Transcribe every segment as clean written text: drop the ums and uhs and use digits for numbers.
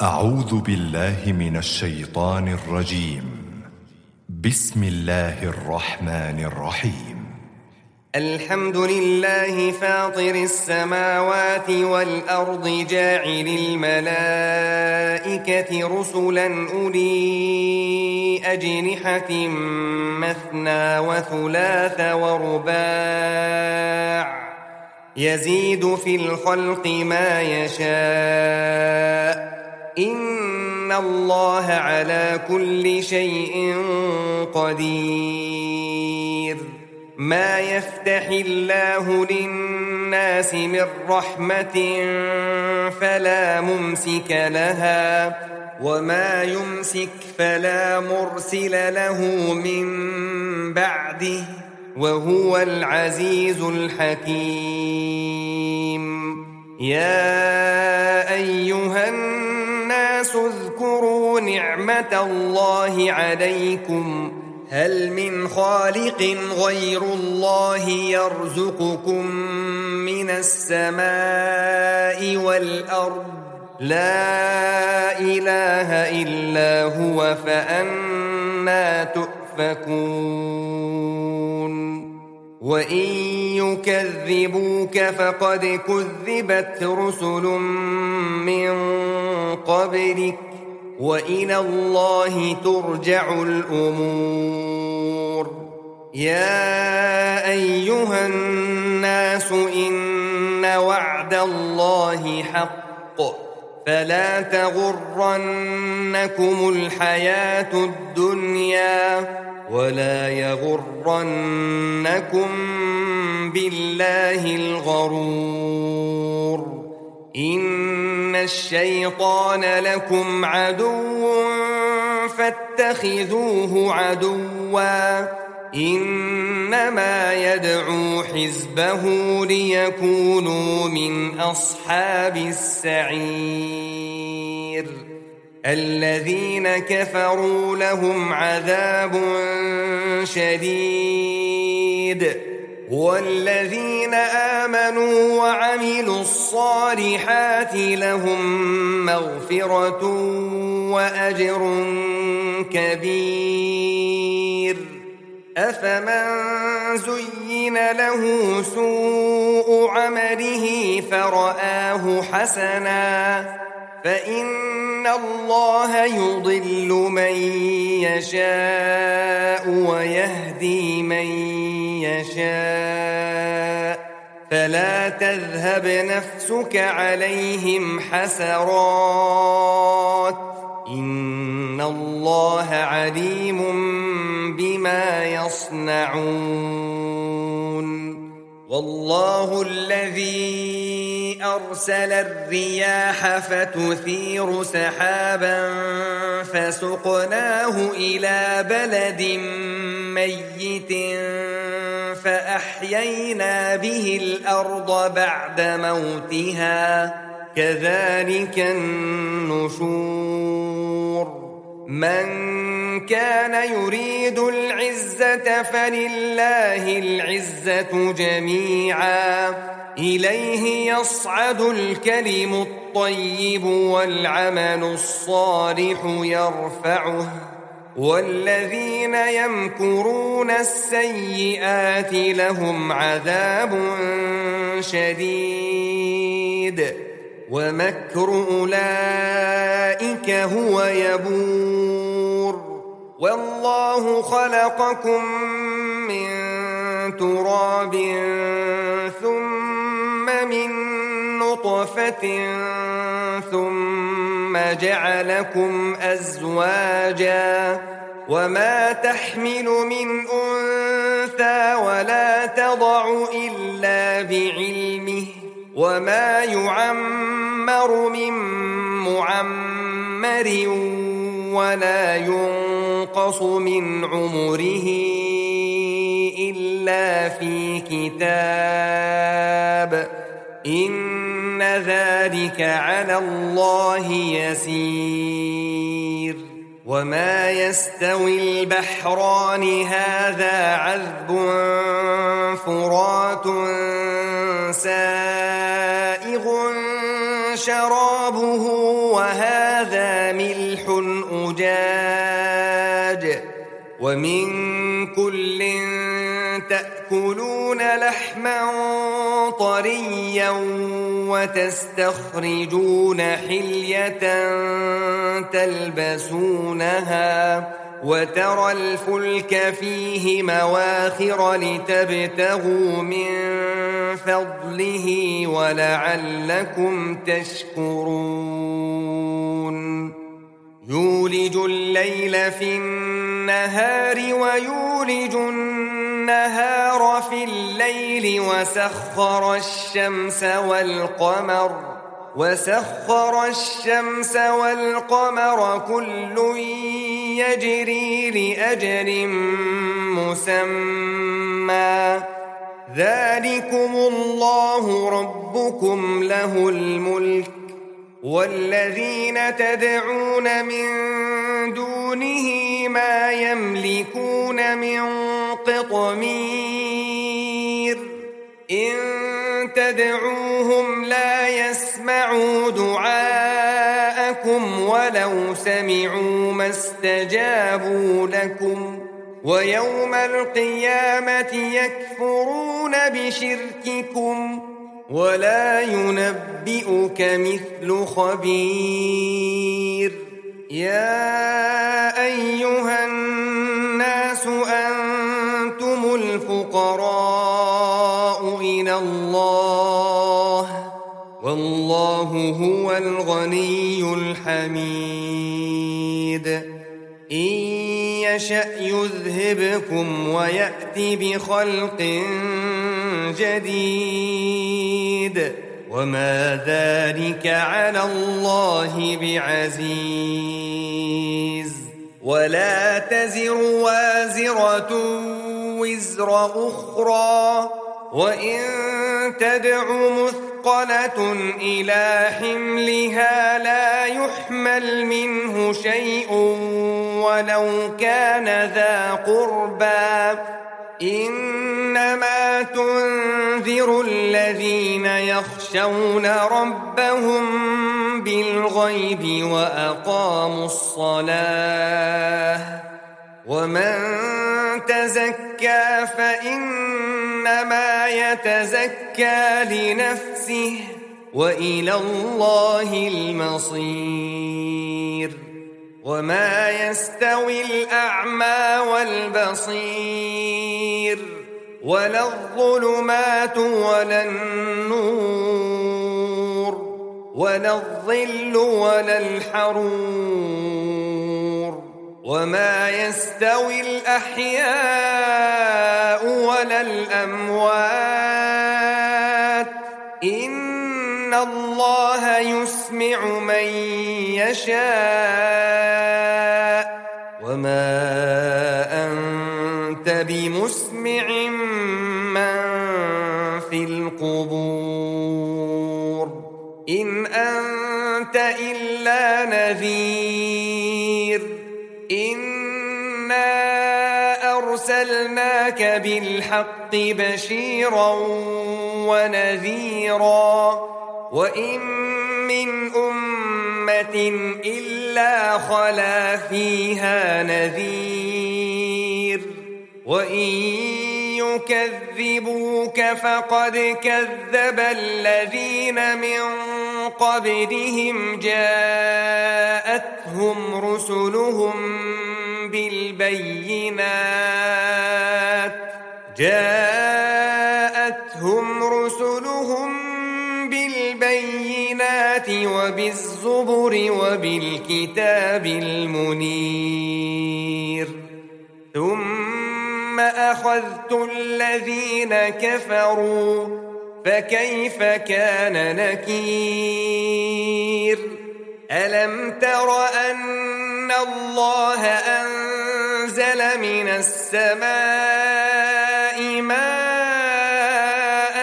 أعوذ بالله من الشيطان الرجيم. بسم الله الرحمن الرحيم. الحمد لله فاطر السماوات والأرض جاعل الملائكة رسلا أولي أجنحة مثنى وثلاث ورباع يزيد في الخلق ما يشاء إن الله على كل شيء قدير. ما يفتح الله للناس من رحمة فلا ممسك لها وما يمسك فلا مرسل له من بعده وهو العزيز الحكيم. يا أيها الناس اذكروا نعمة الله عليكم هل من خالق غير الله يرزقكم من السماء والأرض لا إله إلا هو فأنى تؤفكون. وإن يكذبوك فقد كذبت رسل من قبلك وإلى الله ترجع الأمور. يا أيها الناس إن وعد الله حق فلا تغرنكم الحياة الدنيا ولا يغرنكم بالله الغرور. إن الشيطان لكم عدو فاتخذوه عدوا إنما يدعو حزبه ليكونوا من أصحاب السعير. الذين كفروا لهم عذاب شديد والذين آمنوا وعملوا الصالحات لهم مغفرة وأجر كبير. أفمن زين له سوء عمله فرآه حسنا فإن الله يضل من يشاء ويهدي من يشاء فلا تذهب نفسك عليهم حسرات إن الله عليم بما يصنعون. والله الذي أرسل الرياح فتثير سحابا فسقناه إلى بلد ميت فأحيينا به الأرض بعد موتها كذلك النشور. من كان يريد العزة فلله العزة جميعا إليه يصعد الكلم الطيب والعمل الصالح يرفعه والذين يمكرون السيئات لهم عذاب شديد ومكر أولئك هو يبور. والله خلقكم من تراب ثم من نطفة ثم جعلكم أزواجا وما تحمل من أنثى ولا تضع إلا بعلمه وما يعمر من معمر ولا ينقص من عمره إلا في كتاب إن ذلك على الله يسير. وما يستوي البحران هذا عذب فرات سائغ شرابه وهذا ملح أجاج ومن كل تأكلون لحما طريا وتستخرجون حلية تلبسونها وترى الفلك فيه مواخر لتبتغوا من فضله ولعلكم تشكرون يولج الليل في النهار ويولج النهار في الليل وسخر الشمس والقمر كل يجري لأجل مسمى ذلكم الله ربكم له الملك والذين تدعون من دونه ما يملكون من قطمير إن تدعوهم لا يسمعوا دعاءكم ولو سمعوا ما استجابوا لكم ويوم القيامة يكفرون بشرككم ولا ينبئك مثل خبير يا أيها الناس أنتم الفقراء إلى الله والله هو الغني الحميد إن يشأ يذهبكم ويأتي بخلق جديد وما ذلك على الله بعزيز ولا تزر وازرة وزر أخرى وإن تدع مثقلة إلى حملها لا يحمل منه شيء ولو كان ذا قربى إنما تنذر الذين يخشون ربهم بالغيب وأقاموا الصلاة ومن تزكى فإنما يتزكى لنفسه وإلى الله المصير وما يستوي الأعمى والبصير ولا الظلمات ولا النور ولا الظل ولا الحرور وما يستوي الأحياء ولا الأموات إن الله يسمع من يشاء وما أنت بمسمع من في القبور إن أنت إلا نذير إنا أرسلناك بالحق بشيرا ونذيرا وإن من أمة إلا خلا فيها نذير وإن يكذبوك فقد كذب الذين من قبلهم جاءتهم رسلهم بالبينات وبالزبر وبالكتاب المنير ثم أخذت الذين كفروا فكيف كان نكير ألم تر أن الله أنزل من السماء ماء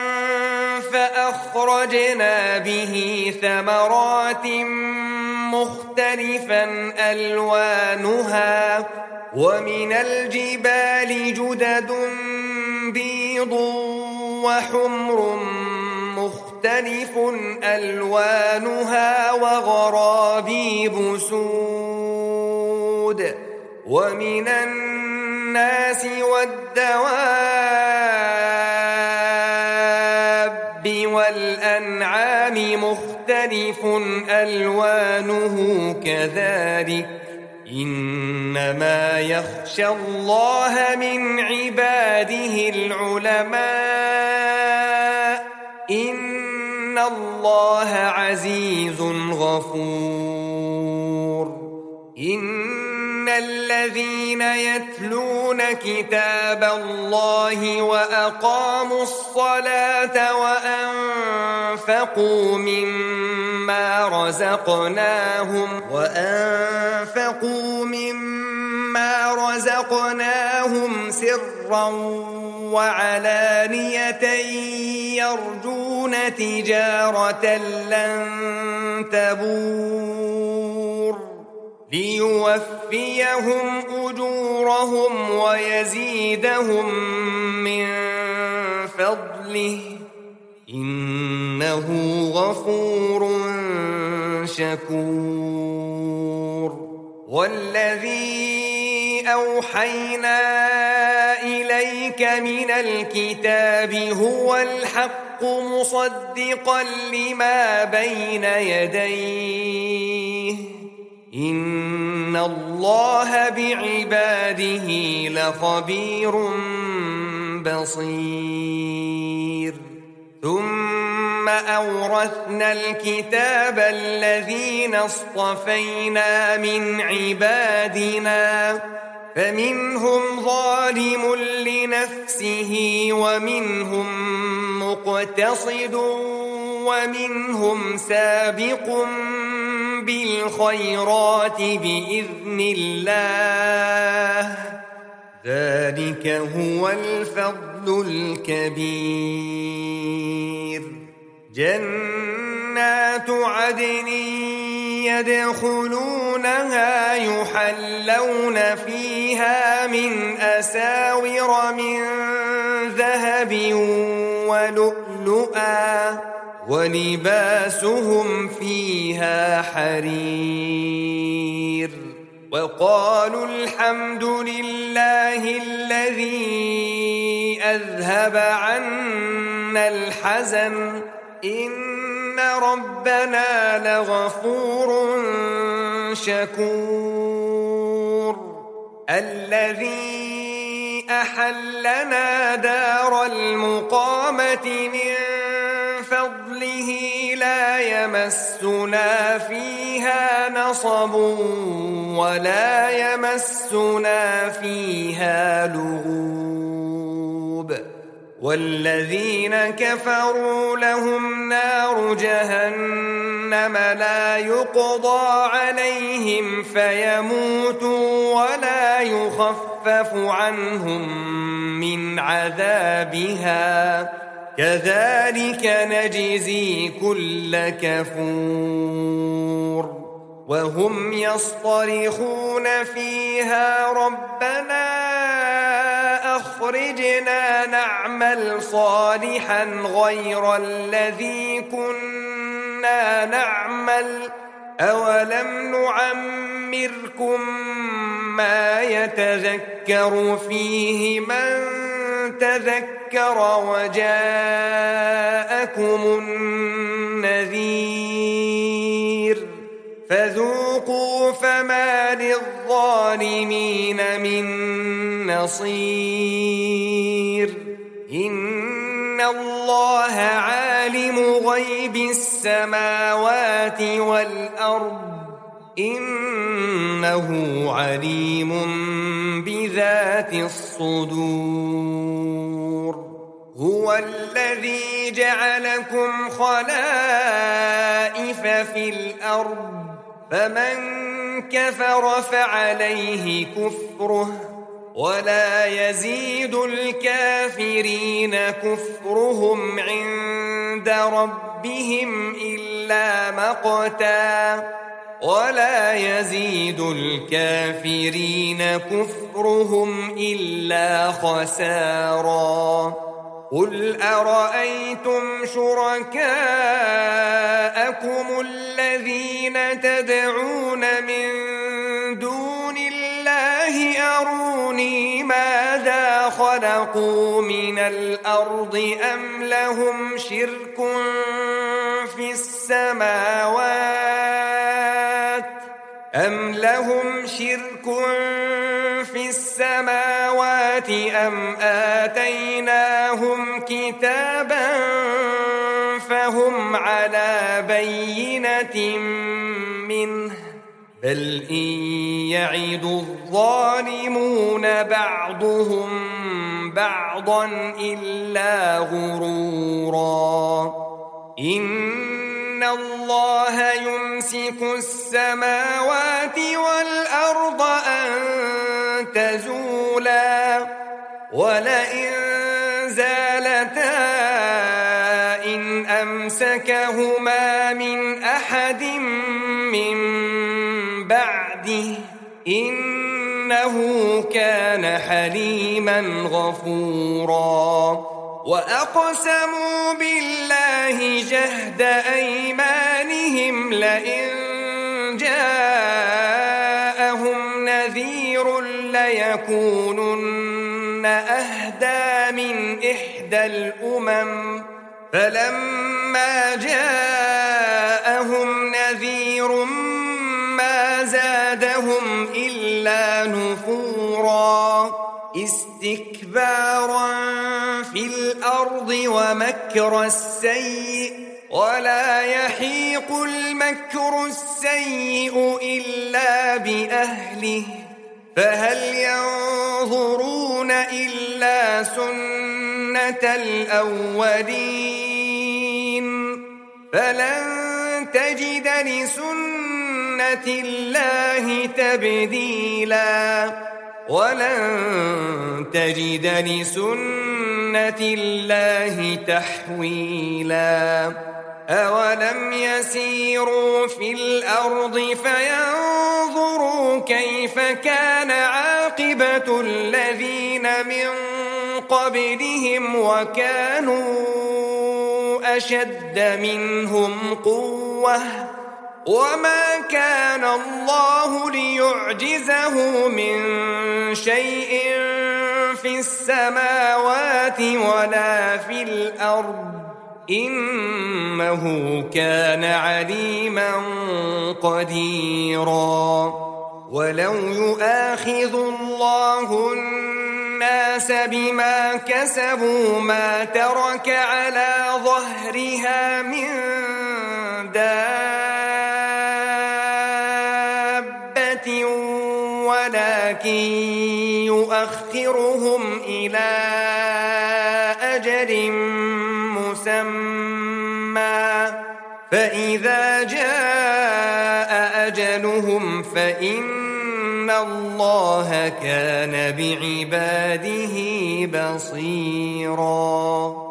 فأخرجنا به ثمرات مختلفا ألوانها ومن الجبال جدد بيض وحمر مختلف مختلف ألوانها وغرابيب سود ومن الناس والدواب والأنعام مختلف ألوانه كذلك إنما يخشى الله من عباده العلماء إن الله عزيز غفور إن الذين يتلون كتاب الله وأقاموا الصلاة وأنفقوا مما رزقناهم سرا وعلانية يرجون تجارة لن تبور ليوفيهم أجورهم ويزيدهم من فضله إنه غفور شكور والذي أوحينا إليك من الكتاب هو الحق مصدقا لما بين يديه إن الله بعباده لخبير بصير ثم أورثنا الكتاب الذين اصطفينا من عبادنا فمنهم ظالم لنفسه ومنهم مقتصد ومنهم سابق بالخيرات بإذن الله ذلك هو الفضل الكبير جنات عدن يدخلونها يحلون فيها من أساور من ذهب ولؤلؤا ولباسهم فيها حرير وقالوا الحمد لله الذي أذهب عنا الحزن إن ربنا لغفور شكور الذي أحلنا دار المقامة من فضله لا يمسنا فيها نصب ولا يمسنا فيها لغوب والذين كفروا لهم نار جهنم لا يقضى عليهم فيموتوا ولا يخفف عنهم من عذابها كذلك نجزي كل كفور وهم يصطرخون فيها ربنا أخرجنا نعمل صالحا غير الذي كنا نعمل أولم نعمركم ما يتذكر فيه من تذكر وجاءكم النذير فذوقوا فما للظالمين من نصير إن الله عالم غيب السماوات والأرض إنه عليم بذات الصدور هو الذي جعلكم خلائف في الأرض فمن كفر فعليه كفره ولا يزيد الكافرين كفرهم عند ربهم إلا مقتا ولا يزيد الكافرين كفرهم إلا خسارا قل أرأيتم شركاءكم الذين تدعون من دون الله أروني ماذا خلقوا من الأرض أم لهم شرك في السماوات أم آتيناهم كتابا فهم على بينة منه بل إن يعد الظالمون بعضهم بعضا إلا غرورا إن الله يمسك السماوات والأرض أن تزولا ولئن زالتا إن أمسكهما من أحد من بعده إنه كان حليما غفورا وأقسموا بالله جهد أيمانهم لئن جاءهم نذير ليكونن أهدى من إحدى الأمم فلما جاءهم نذير ما زادهم إلا نفورا استكبارا في الأرض ومكر السيء ولا يحيق المكر السيء إلا بأهله فهل ينظرون إلا سنة الأولين فلن تجد لسنة الله تبديلا ولن تجد لسنة الله تحويلا أولم يسيروا في الأرض فينظروا كيف كان عاقبة الذين من قبلهم وكانوا أشد منهم قوة وما كان الله ليعجزه من شيء في السماوات ولا في الأرض إنه كان عليما قديرا ولو يؤاخذ الله الناس بما كسبوا ما ترك على ظهرها من دابة ولكن يؤخرهم إلى أجل مسمى فإذا جاء أجلهم فإن الله كان بعباده بصيراً